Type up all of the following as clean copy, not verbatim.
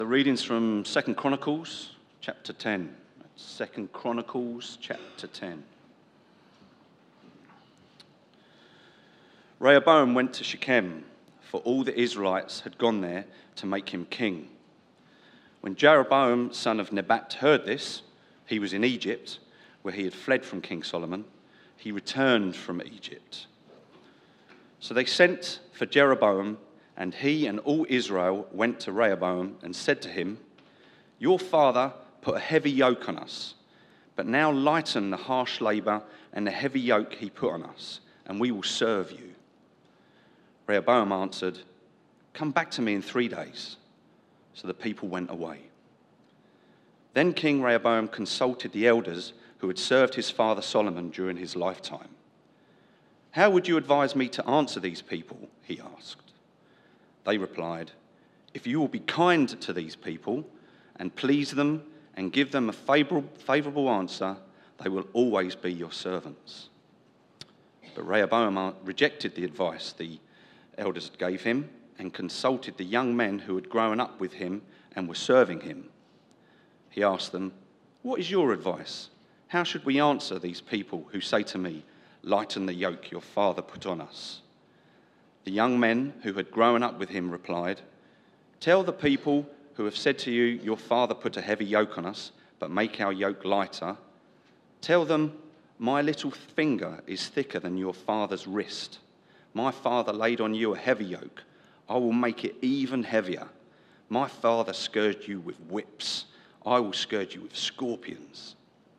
The readings from 2 Chronicles chapter 10. 2 Chronicles chapter 10. Rehoboam went to Shechem, for all the Israelites had gone there to make him king. When Jeroboam, son of Nebat, heard this, he was in Egypt, where he had fled from King Solomon. He returned from Egypt. So they sent for Jeroboam, and he and all Israel went to Rehoboam and said to him, "Your father put a heavy yoke on us, but now lighten the harsh labor and the heavy yoke he put on us, and we will serve you." Rehoboam answered, "Come back to me in 3 days." So the people went away. Then King Rehoboam consulted the elders who had served his father Solomon during his lifetime. "How would you advise me to answer these people?" he asked. They replied, "If you will be kind to these people and please them and give them a favorable answer, they will always be your servants." But Rehoboam rejected the advice the elders gave him and consulted the young men who had grown up with him and were serving him. He asked them, "What is your advice? How should we answer these people who say to me, 'Lighten the yoke your father put on us'?" The young men who had grown up with him replied, "Tell the people who have said to you, 'Your father put a heavy yoke on us, but make our yoke lighter.' Tell them, 'My little finger is thicker than your father's wrist. My father laid on you a heavy yoke. I will make it even heavier. My father scourged you with whips. I will scourge you with scorpions."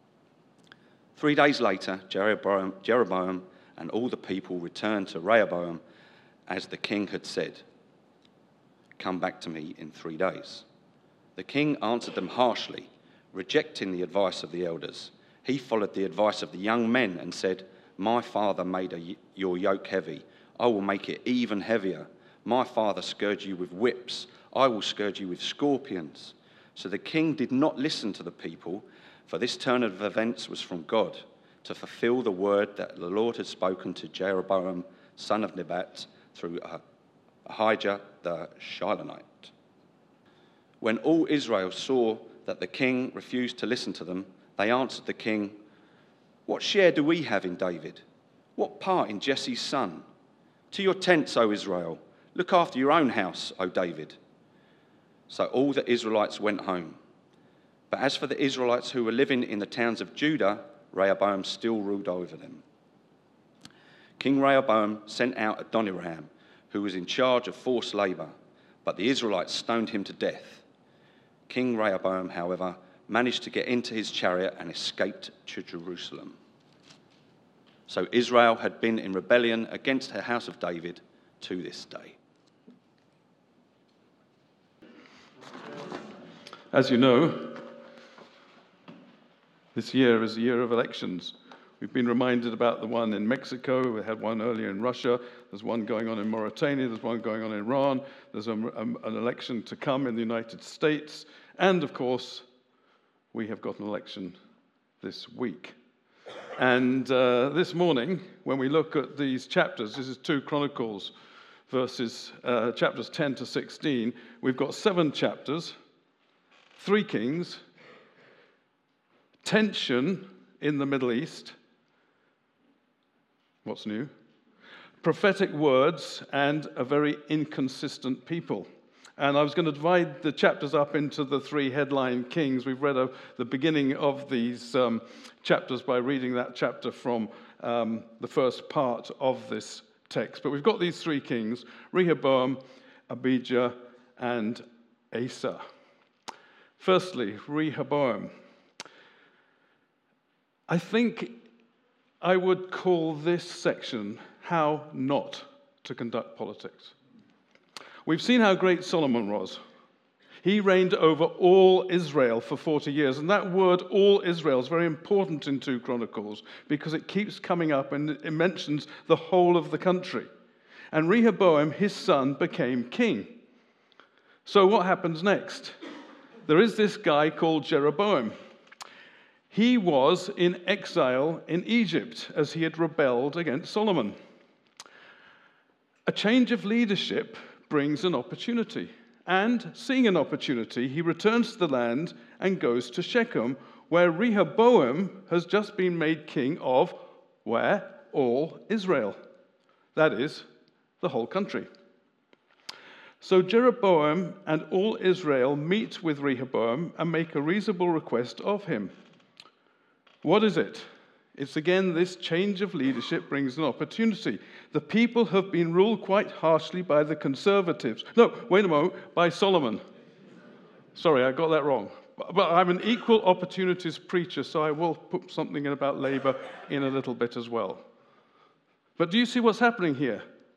3 days later, Jeroboam and all the people returned to Rehoboam as the king had said, "Come back to me in 3 days." The king answered them harshly, rejecting the advice of the elders. He followed the advice of the young men and said, "My father made your yoke heavy. I will make it even heavier. My father scourged you with whips. I will scourge you with scorpions." So the king did not listen to the people, for this turn of events was from God, to fulfill the word that the Lord had spoken to Jeroboam, son of Nebat, through Ahijah the Shilonite. When all Israel saw that the king refused to listen to them, they answered the king, "What share do we have in David? What part in Jesse's son? To your tents, O Israel. Look after your own house, O David." So all the Israelites went home. But as for the Israelites who were living in the towns of Judah, Rehoboam still ruled over them. King Rehoboam sent out Adoniram, who was in charge of forced labor, but the Israelites stoned him to death. King Rehoboam, however, managed to get into his chariot and escaped to Jerusalem. So Israel had been in rebellion against the house of David to this day. As you know, this year is a year of elections. We've been reminded about the one in Mexico. We had one earlier in Russia. There's one going on in Mauritania. There's one going on in Iran. There's an election to come in the United States. And, of course, we have got an election this week. And this morning, when we look at these chapters, this is 2 Chronicles, chapters 10 to 16. We've got 7 chapters, 3 kings, tension in the Middle East. What's new? Prophetic words and a very inconsistent people. And I was going to divide the chapters up into the 3 headline kings. We've read the beginning of these chapters by reading that chapter from the first part of this text. But we've got these 3 kings, Rehoboam, Abijah, and Asa. Firstly, Rehoboam. I think I would call this section How Not to Conduct Politics. We've seen how great Solomon was. He reigned over all Israel for 40 years. And that word, all Israel, is very important in 2 Chronicles because it keeps coming up and it mentions the whole of the country. And Rehoboam, his son, became king. So what happens next? There is this guy called Jeroboam. He was in exile in Egypt as he had rebelled against Solomon. A change of leadership brings an opportunity. And, seeing an opportunity, he returns to the land and goes to Shechem, where Rehoboam has just been made king of, where? All Israel. That is, the whole country. So Jeroboam and all Israel meet with Rehoboam and make a reasonable request of him. What is it? It's again this change of leadership brings an opportunity. The people have been ruled quite harshly by the conservatives. No, wait a moment, by Solomon. Sorry, I got that wrong. But I'm an equal opportunities preacher, so I will put something in about Labour in a little bit as well. But do you see what's happening here?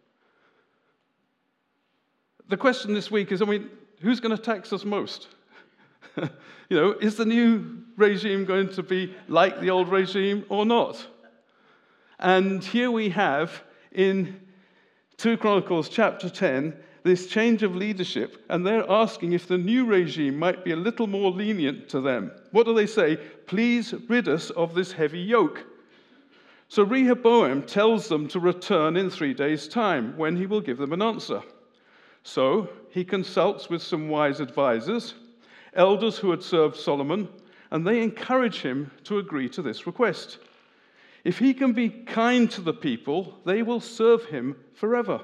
The question this week is, who's going to tax us most? Is the new regime going to be like the old regime or not? And here we have in 2 Chronicles chapter 10 this change of leadership, and they're asking if the new regime might be a little more lenient to them. What do they say? Please rid us of this heavy yoke. So Rehoboam tells them to return in 3 days' time, when he will give them an answer. So he consults with some wise advisors, elders who had served Solomon, and they encourage him to agree to this request. If he can be kind to the people, they will serve him forever.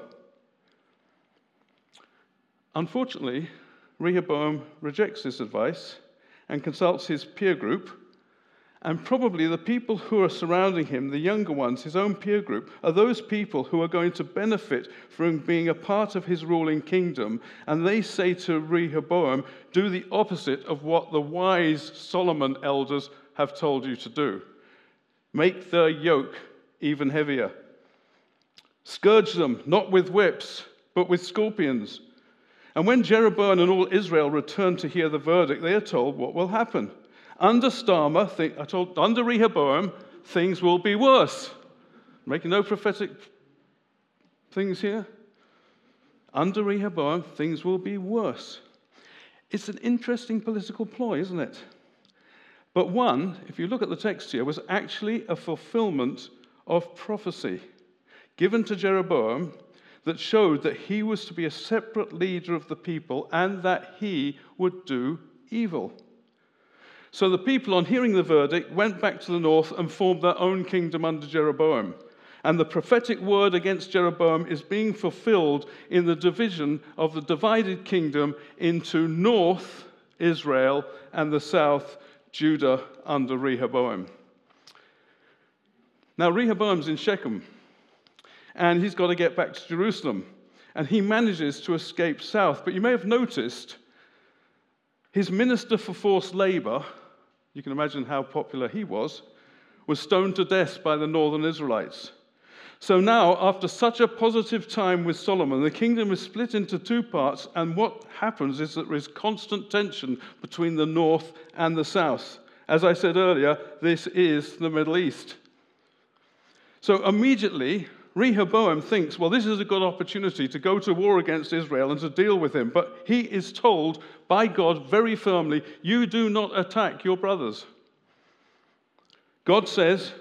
Unfortunately, Rehoboam rejects this advice and consults his peer group, and probably the people who are surrounding him, the younger ones, his own peer group, are those people who are going to benefit from being a part of his ruling kingdom. And they say to Rehoboam, do the opposite of what the wise Solomon elders have told you to do. Make their yoke even heavier. Scourge them, not with whips, but with scorpions. And when Jeroboam and all Israel return to hear the verdict, they are told what will happen. Under Rehoboam, things will be worse. Making no prophetic things here. Under Rehoboam, things will be worse. It's an interesting political ploy, isn't it? But one, if you look at the text here, was actually a fulfillment of prophecy given to Jeroboam that showed that he was to be a separate leader of the people and that he would do evil. So the people, on hearing the verdict, went back to the north and formed their own kingdom under Jeroboam. And the prophetic word against Jeroboam is being fulfilled in the division of the divided kingdom into north Israel and the south Judah under Rehoboam. Now Rehoboam's in Shechem, and he's got to get back to Jerusalem. And he manages to escape south. But you may have noticed his minister for forced labor, you can imagine how popular he was stoned to death by the northern Israelites. So now, after such a positive time with Solomon, the kingdom is split into two parts, and what happens is that there is constant tension between the north and the south. As I said earlier, this is the Middle East. So immediately, Rehoboam thinks, well, this is a good opportunity to go to war against Israel and to deal with him. But he is told by God very firmly, you do not attack your brothers. God says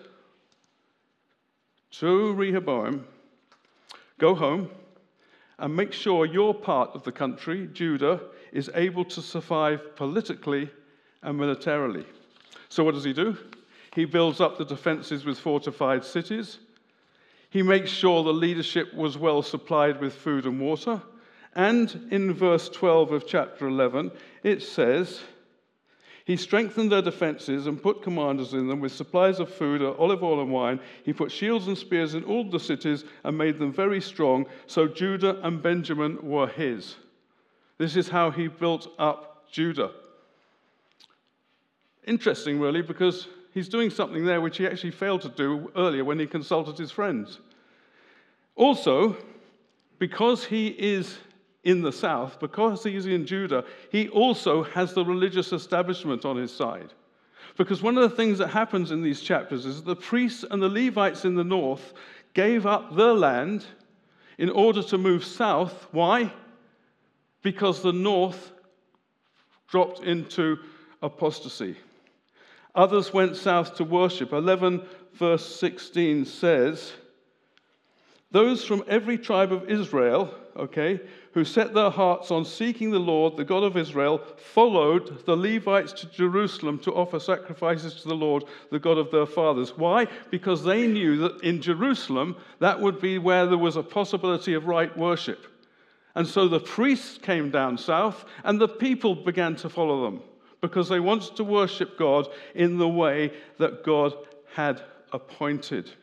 to Rehoboam, go home and make sure your part of the country, Judah, is able to survive politically and militarily. So what does he do? He builds up the defenses with fortified cities. He makes sure the leadership was well supplied with food and water. And in verse 12 of chapter 11, it says, he strengthened their defenses and put commanders in them with supplies of food, olive oil and wine. He put shields and spears in all the cities and made them very strong. So Judah and Benjamin were his. This is how he built up Judah. Interesting, really, because he's doing something there which he actually failed to do earlier when he consulted his friends. Also, because he is in the south, because he is in Judah, he also has the religious establishment on his side. Because one of the things that happens in these chapters is that the priests and the Levites in the north gave up their land in order to move south. Why? Because the north dropped into apostasy. Others went south to worship. 11 verse 16 says, Those from every tribe of Israel, okay, who set their hearts on seeking the Lord, the God of Israel, followed the Levites to Jerusalem to offer sacrifices to the Lord, the God of their fathers. Why? Because they knew that in Jerusalem, that would be where there was a possibility of right worship. And so the priests came down south, and the people began to follow them, because they wanted to worship God in the way that God had appointed.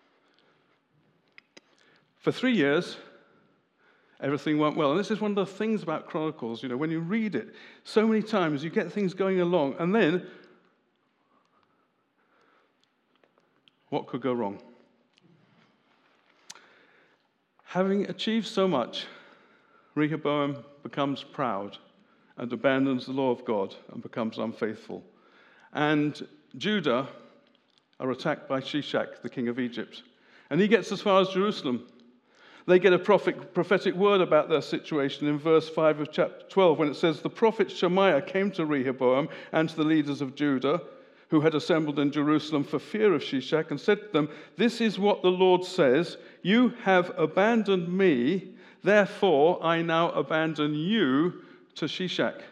For 3 years, everything went well. And this is one of the things about Chronicles, when you read it, so many times you get things going along, and then what could go wrong? Having achieved so much, Rehoboam becomes proud and abandons the law of God and becomes unfaithful. And Judah are attacked by Shishak, the king of Egypt. And he gets as far as Jerusalem. They get a prophetic word about their situation in verse 5 of chapter 12, when it says, "The prophet Shemaiah came to Rehoboam and to the leaders of Judah, who had assembled in Jerusalem for fear of Shishak, and said to them, 'This is what the Lord says, you have abandoned me, therefore I now abandon you to Shishak.'"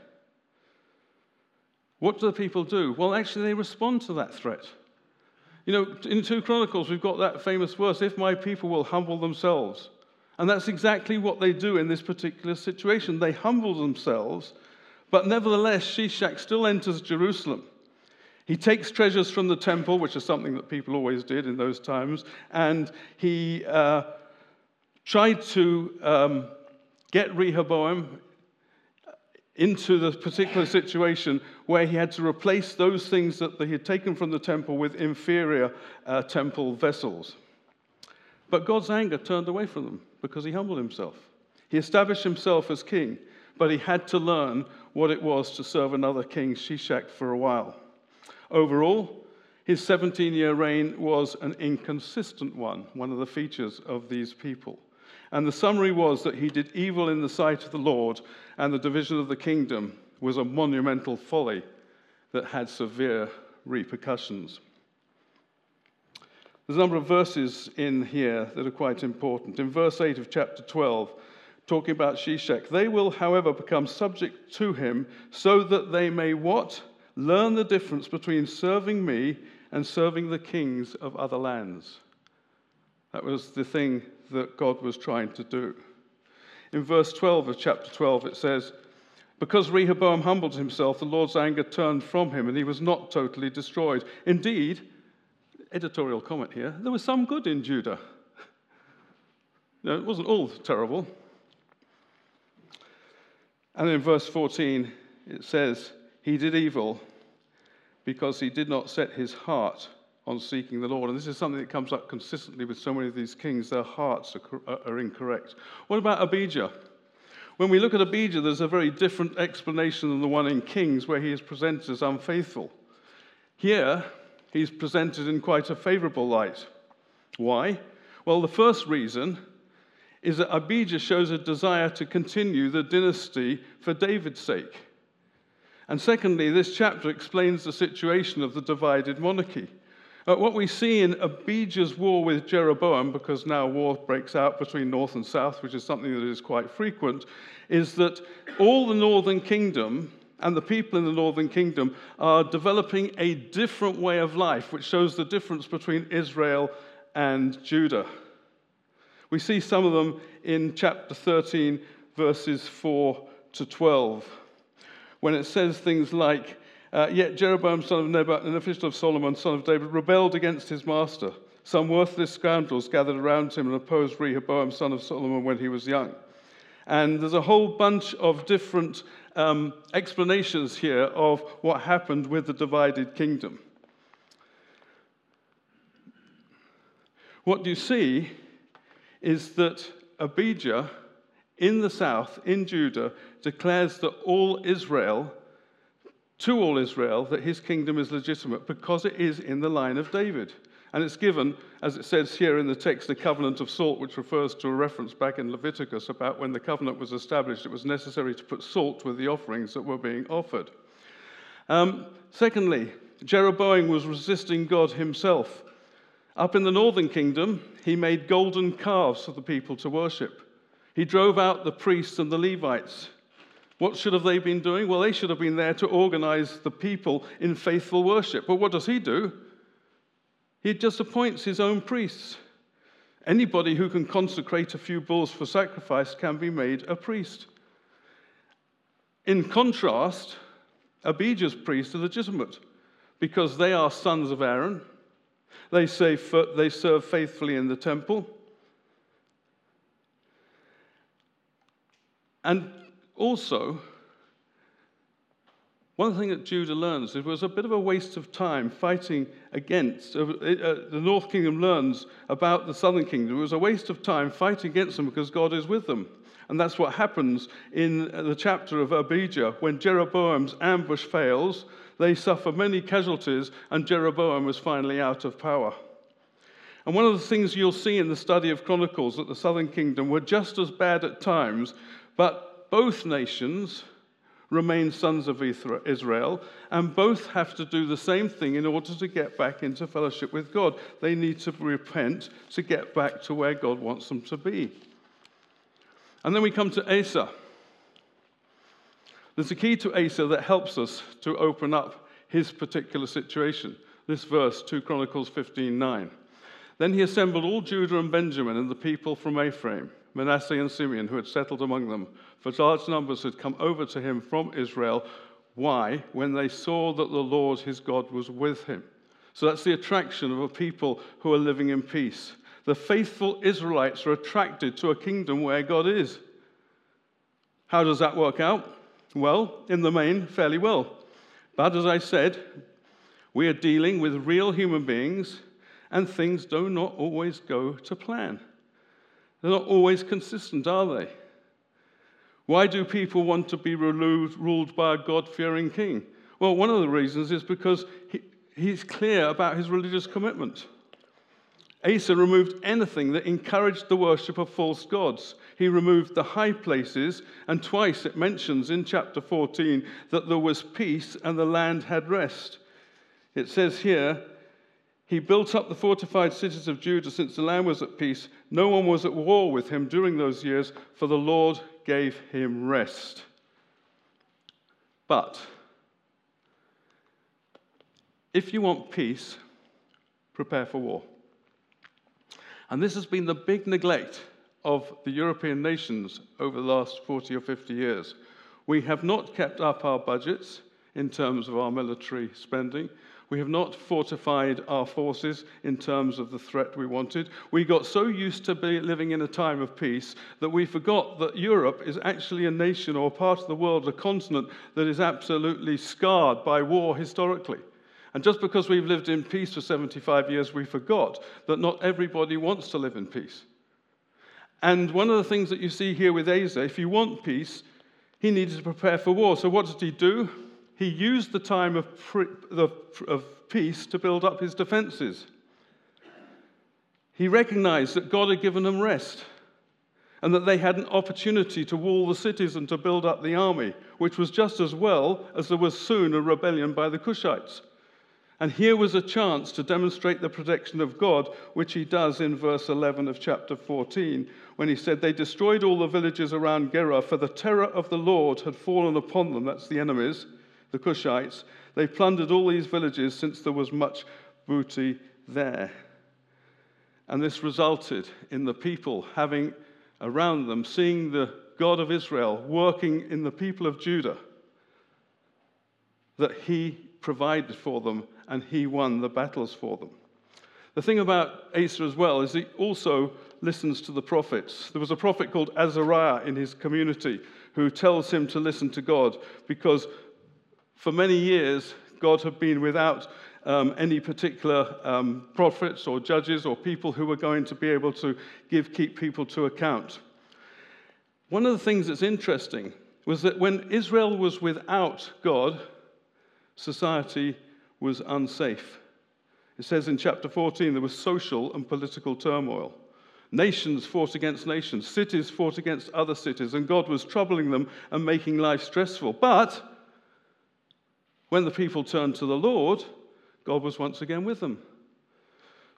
What do the people do? Well, actually, they respond to that threat. In 2 Chronicles, we've got that famous verse, "If my people will humble themselves." And that's exactly what they do in this particular situation. They humble themselves, but nevertheless, Shishak still enters Jerusalem. He takes treasures from the temple, which is something that people always did in those times, and he tried to get Rehoboam into the particular situation where he had to replace those things that he had taken from the temple with inferior temple vessels. But God's anger turned away from them because he humbled himself. He established himself as king, but he had to learn what it was to serve another king, Shishak, for a while. Overall, his 17-year reign was an inconsistent one of the features of these people. And the summary was that he did evil in the sight of the Lord, and the division of the kingdom was a monumental folly that had severe repercussions. There's a number of verses in here that are quite important. In verse 8 of chapter 12, talking about Shishak, "They will, however, become subject to him, so that they may" what? "Learn the difference between serving me and serving the kings of other lands." That was the thing that God was trying to do. In verse 12 of chapter 12, it says, "Because Rehoboam humbled himself, the Lord's anger turned from him, and he was not totally destroyed. Indeed," editorial comment here, "there was some good in Judah." No, it wasn't all terrible. And in verse 14, it says, "He did evil because he did not set his heart on seeking the Lord." And this is something that comes up consistently with so many of these kings. Their hearts are incorrect. What about Abijah? When we look at Abijah, there's a very different explanation than the one in Kings, where he is presented as unfaithful. Here, he's presented in quite a favorable light. Why? Well, the first reason is that Abijah shows a desire to continue the dynasty for David's sake. And secondly, this chapter explains the situation of the divided monarchy. What we see in Abijah's war with Jeroboam, because now war breaks out between north and south, which is something that is quite frequent, is that all the northern kingdom and the people in the northern kingdom are developing a different way of life, which shows the difference between Israel and Judah. We see some of them in chapter 13, verses 4 to 12, when it says things like, "Yet Jeroboam, son of Nebat, an official of Solomon, son of David, rebelled against his master. Some worthless scoundrels gathered around him and opposed Rehoboam, son of Solomon, when he was young." And there's a whole bunch of different explanations here of what happened with the divided kingdom. What you see is that Abijah, in the south, in Judah, declares that to all Israel, that his kingdom is legitimate because it is in the line of David. And it's given, as it says here in the text, the covenant of salt, which refers to a reference back in Leviticus about when the covenant was established, it was necessary to put salt with the offerings that were being offered. Secondly, Jeroboam was resisting God himself. Up in the northern kingdom, he made golden calves for the people to worship. He drove out the priests and the Levites. What should have they been doing? Well, they should have been there to organize the people in faithful worship. But what does he do? He just appoints his own priests. Anybody who can consecrate a few bulls for sacrifice can be made a priest. In contrast, Abijah's priests are legitimate because they are sons of Aaron. They serve faithfully in the temple. And also, one thing that Judah learns, it was a bit of a waste of time fighting against, the North Kingdom learns about the Southern Kingdom. It was a waste of time fighting against them because God is with them. And that's what happens in the chapter of Abijah. When Jeroboam's ambush fails, they suffer many casualties, and Jeroboam is finally out of power. And one of the things you'll see in the study of Chronicles that the Southern Kingdom were just as bad at times, but both nations remain sons of Israel, and both have to do the same thing in order to get back into fellowship with God. They need to repent to get back to where God wants them to be. And then we come to Asa. There's a key to Asa that helps us to open up his particular situation. This verse, 2 Chronicles 15:9. Then he assembled all Judah and Benjamin and the people from Ephraim, Manasseh and Simeon, who had settled among them, for large numbers had come over to him from Israel. Why? When they saw that the Lord his God was with him. So that's the attraction of a people who are living in peace. The faithful Israelites are attracted to a kingdom where God is. How does that work out? Well, in the main, fairly well. But as I said, we are dealing with real human beings, and things do not always go to plan. They're not always consistent, are they? Why do people want to be ruled by a God-fearing king? Well, one of the reasons is because he's clear about his religious commitment. Asa removed anything that encouraged the worship of false gods. He removed the high places, and twice it mentions in chapter 14 that there was peace and the land had rest. It says here, he built up the fortified cities of Judah since the land was at peace. No one was at war with him during those years, for the Lord gave him rest. But if you want peace, prepare for war. And this has been the big neglect of the European nations over the last 40 or 50 years. We have not kept up our budgets in terms of our military spending. We have not fortified our forces in terms of the threat we wanted. We got so used to living in a time of peace that we forgot that Europe is actually a nation or a part of the world, a continent that is absolutely scarred by war historically. And just because we've lived in peace for 75 years, we forgot that not everybody wants to live in peace. And one of the things that you see here with Asa, if you want peace, he needed to prepare for war. So what did he do? He used the time of peace to build up his defenses. He recognized that God had given them rest and that they had an opportunity to wall the cities and to build up the army, which was just as well as there was soon a rebellion by the Cushites. And here was a chance to demonstrate the protection of God, which he does in verse 11 of chapter 14, when he said, they destroyed all the villages around Gerar, for the terror of the Lord had fallen upon them. That's the enemies, the Cushites. They plundered all these villages since there was much booty there. And this resulted in the people having around them, seeing the God of Israel working in the people of Judah, that he provided for them and he won the battles for them. The thing about Asa as well is he also listens to the prophets. There was a prophet called Azariah in his community who tells him to listen to God because for many years God had been without any particular prophets or judges or people who were going to be able to keep people to account. One of the things that's interesting was that when Israel was without God, society was unsafe. It says in chapter 14 there was social and political turmoil. Nations fought against nations, cities fought against other cities, and God was troubling them and making life stressful. But when the people turned to the Lord, God was once again with them.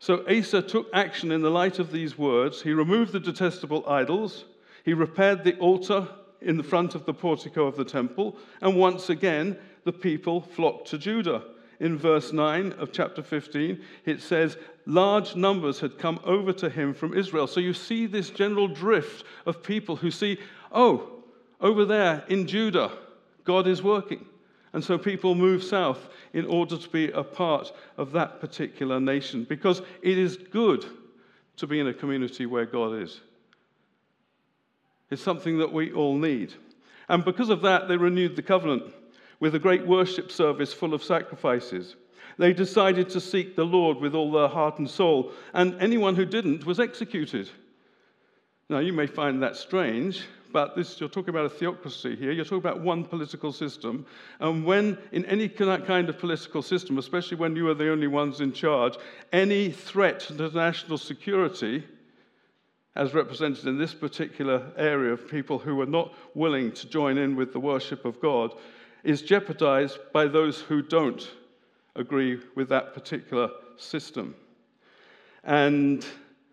So Asa took action in the light of these words. He removed the detestable idols. He repaired the altar in the front of the portico of the temple. And once again, the people flocked to Judah. In verse 9 of chapter 15, it says, large numbers had come over to him from Israel. So you see this general drift of people who see, oh, over there in Judah, God is working. And so people move south in order to be a part of that particular nation, because it is good to be in a community where God is. It's something that we all need. And because of that, they renewed the covenant with a great worship service full of sacrifices. They decided to seek the Lord with all their heart and soul, and anyone who didn't was executed. Now, you may find that strange, but you're talking about a theocracy here. You're talking about one political system. And when in any kind of political system, especially when you are the only ones in charge, any threat to national security, as represented in this particular area of people who are not willing to join in with the worship of God, is jeopardized by those who don't agree with that particular system. And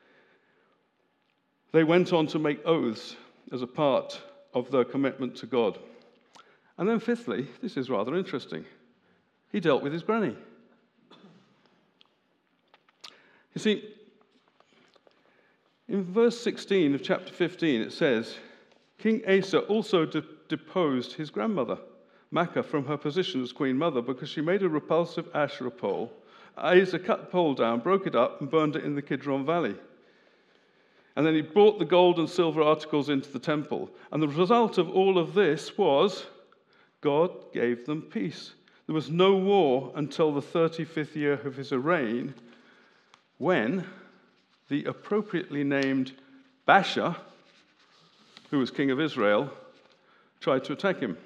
they went on to make oaths as a part of their commitment to God. And then fifthly, this is rather interesting, he dealt with his granny. You see, in verse 16 of chapter 15, it says, King Asa also deposed his grandmother, Maacah, from her position as queen mother because she made a repulsive Asherah pole. Asa cut the pole down, broke it up, and burned it in the Kidron Valley. And then he brought the gold and silver articles into the temple. And the result of all of this was God gave them peace. There was no war until the 35th year of his reign, when the appropriately named Baasha, who was king of Israel, tried to attack him.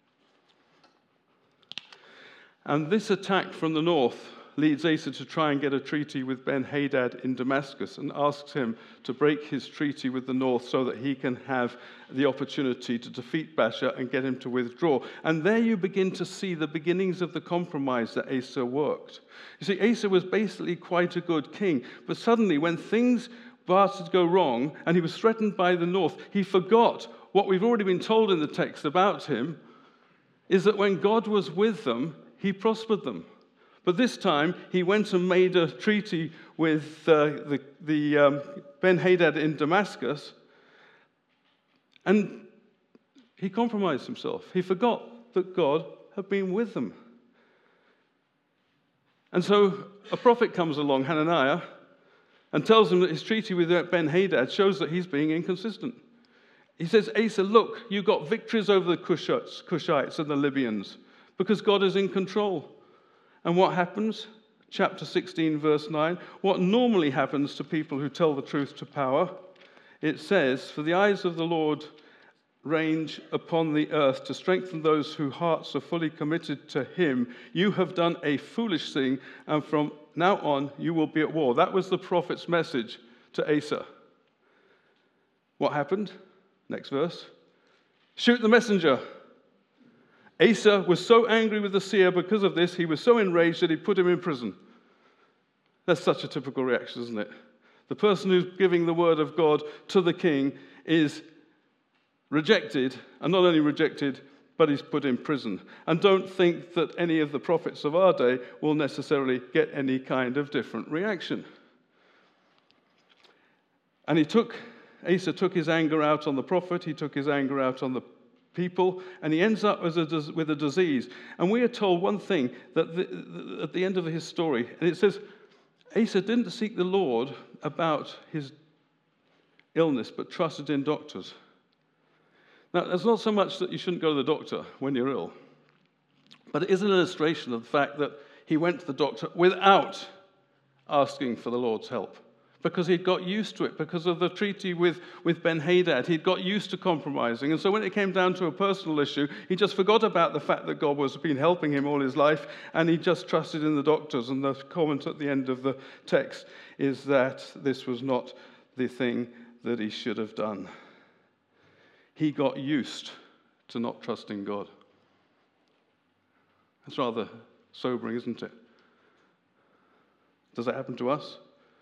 And this attack from the north leads Asa to try and get a treaty with Ben-Hadad in Damascus and asks him to break his treaty with the north so that he can have the opportunity to defeat Baasha and get him to withdraw. And there you begin to see the beginnings of the compromise that Asa worked. You see, Asa was basically quite a good king, but suddenly when things started to go wrong and he was threatened by the north, he forgot what we've already been told in the text about him, is that when God was with them, he prospered them. But this time, he went and made a treaty with Ben-Hadad in Damascus, and he compromised himself. He forgot that God had been with them. And so a prophet comes along, Hananiah, and tells him that his treaty with Ben-Hadad shows that he's being inconsistent. He says, Asa, look, you got victories over the Cushites and the Libyans because God is in control. And what happens? Chapter 16, verse 9. What normally happens to people who tell the truth to power? It says, for the eyes of the Lord range upon the earth to strengthen those whose hearts are fully committed to him. You have done a foolish thing, and from now on you will be at war. That was the prophet's message to Asa. What happened? Next verse. Shoot the messenger. Asa was so angry with the seer because of this, he was so enraged that he put him in prison. That's such a typical reaction, isn't it? The person who's giving the word of God to the king is rejected, and not only rejected, but he's put in prison. And don't think that any of the prophets of our day will necessarily get any kind of different reaction. And Asa took his anger out on the prophet, he took his anger out on the people, and he ends up with a disease. And we are told one thing that at the end of his story, and it says, Asa didn't seek the Lord about his illness, but trusted in doctors. Now, that's not so much that you shouldn't go to the doctor when you're ill, but it is an illustration of the fact that he went to the doctor without asking for the Lord's help, because he'd got used to it, because of the treaty with Ben-Hadad. He'd got used to compromising. And so when it came down to a personal issue, he just forgot about the fact that God was been helping him all his life, and he just trusted in the doctors. And the comment at the end of the text is that this was not the thing that he should have done. He got used to not trusting God. That's rather sobering, isn't it? Does that happen to us?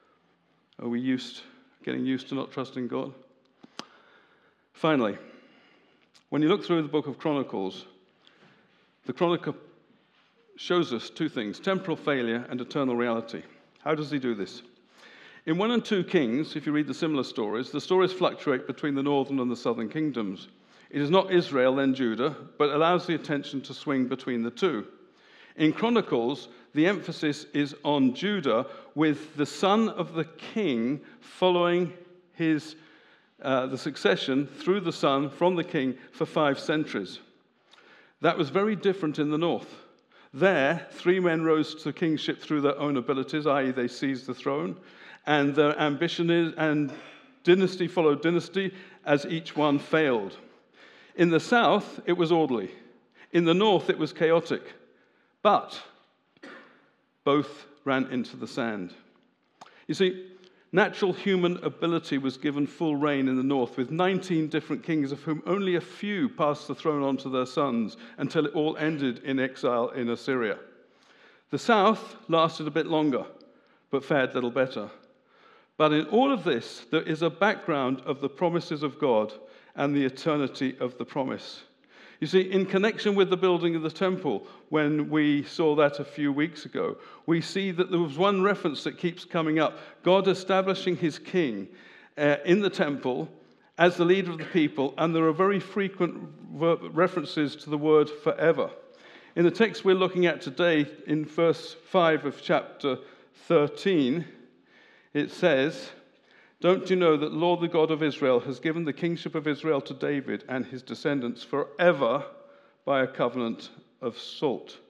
Are we getting used to not trusting God? Finally, when you look through the book of Chronicles, the Chronicle shows us two things: temporal failure and eternal reality. How does he do this? In 1 and 2 Kings, if you read the similar stories, the stories fluctuate between the northern and the southern kingdoms. It is not Israel, then Judah, but allows the attention to swing between the two. In Chronicles, the emphasis is on Judah, with the son of the king following the succession through the son from the king for 5 centuries. That was very different in the north. There, 3 men rose to kingship through their own abilities, i.e. they seized the throne, and their ambition and dynasty followed dynasty as each one failed. In the south, it was orderly. In the north, it was chaotic. But both ran into the sand. You see, natural human ability was given full reign in the north, with 19 different kings, of whom only a few passed the throne on to their sons until it all ended in exile in Assyria. The south lasted a bit longer, but fared little better. But in all of this, there is a background of the promises of God and the eternity of the promise. You see, in connection with the building of the temple, when we saw that a few weeks ago, we see that there was one reference that keeps coming up: God establishing his king in the temple as the leader of the people, and there are very frequent references to the word forever. In the text we're looking at today, in verse 5 of chapter 13, it says, "Don't you know that the Lord, the God of Israel, has given the kingship of Israel to David and his descendants forever by a covenant of salt?"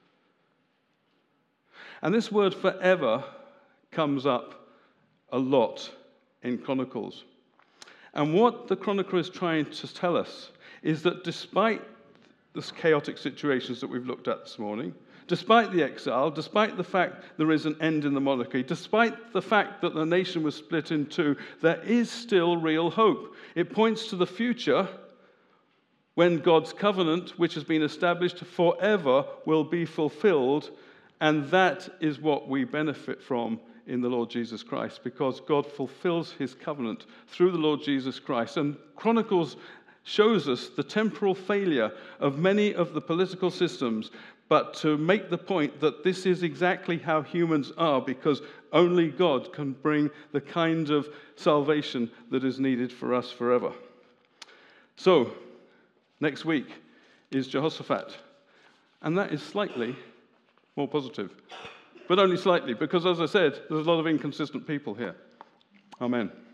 And this word forever comes up a lot in Chronicles. And what the chronicler is trying to tell us is that despite the chaotic situations that we've looked at this morning, despite the exile, despite the fact there is an end in the monarchy, despite the fact that the nation was split in two, there is still real hope. It points to the future when God's covenant, which has been established forever, will be fulfilled, and that is what we benefit from in the Lord Jesus Christ, because God fulfills his covenant through the Lord Jesus Christ. And Chronicles shows us the temporal failure of many of the political systems, but to make the point that this is exactly how humans are, because only God can bring the kind of salvation that is needed for us forever. So, next week is Jehoshaphat, and that is slightly more positive, but only slightly, because as I said, there's a lot of inconsistent people here. Amen.